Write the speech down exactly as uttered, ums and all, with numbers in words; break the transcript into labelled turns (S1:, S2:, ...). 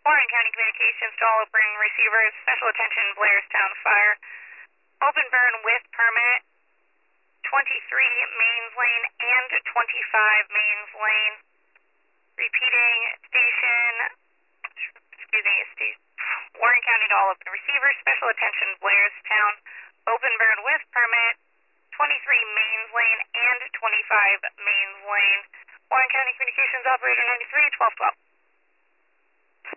S1: Warren County Communications to all operating receivers. Special attention, Blairstown Fire. Open burn with permit. twenty-three Mains Lane and twenty-five Mains Lane. Repeating station, excuse me, station, Warren County to all open receivers. Special attention, Blairstown. Open burn with permit. twenty-three Mains Lane and twenty-five Mains Lane. Warren County Communications Operator ninety-three, twelve twelve.